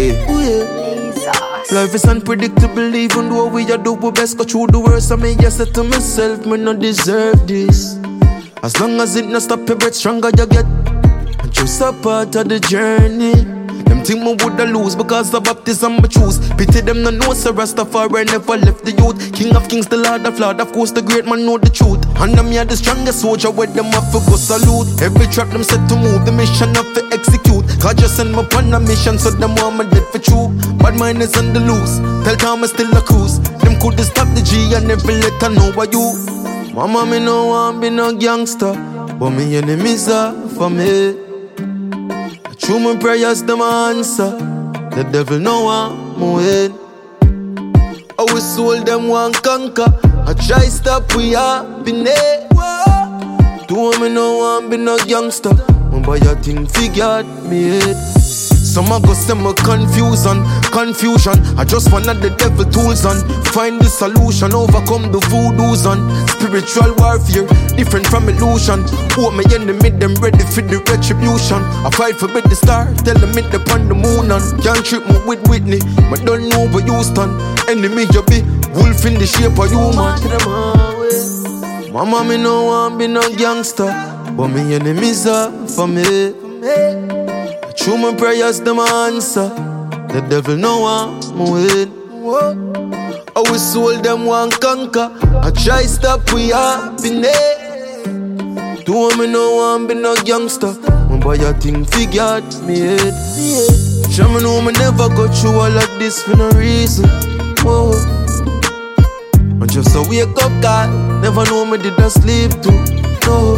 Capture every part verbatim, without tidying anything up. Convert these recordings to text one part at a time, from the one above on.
way. Ooh, yeah. Life is unpredictable, even though we are do our best. Go through the worst, I mean, yes, I said to myself, me not deserve this. As long as it not stop your breath, stronger you get. And just a part of the journey. Them think me woulda lose because the baptism I choose. Pity them no know, so Rastafari never left the youth. King of kings, the Lord of lords, of course the great man know the truth. And I'm here the strongest soldier where them have to go salute. Every trap them set to move, the mission have to execute. God just send me upon a mission, so them want me dead for true. Bad mind is on the loose, tell Thomas still a cruise. Them coulda stop the G and never let her know why you. Mama me no want be no gangster, but me enemies are for me. Through my prayers, them answer. The devil know I'm win. Our soul, them want conquer. I try stop, we happiness. Do me no want be no gangster. My boy, I think figured me head. Some a go send me confusion, confusion. I just wanna the devil tools and find the solution, overcome the voodoos and spiritual warfare, different from illusion. Hope me enemy them ready for the retribution. I fight for the star, tell them it upon the moon and can't trip me with Whitney. But don't know over Houston. Enemy you be wolf in the shape of human. Mama me no want be no gangster, but me enemies are for me. Through my prayers, them answer. The devil know I'm win. Our soul, them want conquer. I try stop, we happiness. Do me no want be no gangster. My boy, I think figured me head. Show me know me never go through all of this for no reason. Whoa. I'm just a wake up guy. Never know me did I sleep too. No.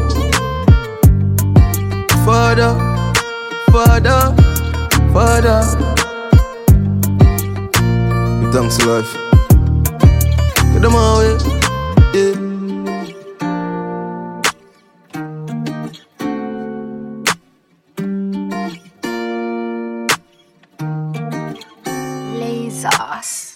Father, Father, Father. Thanks to life. Get them away, yeah. Lasers.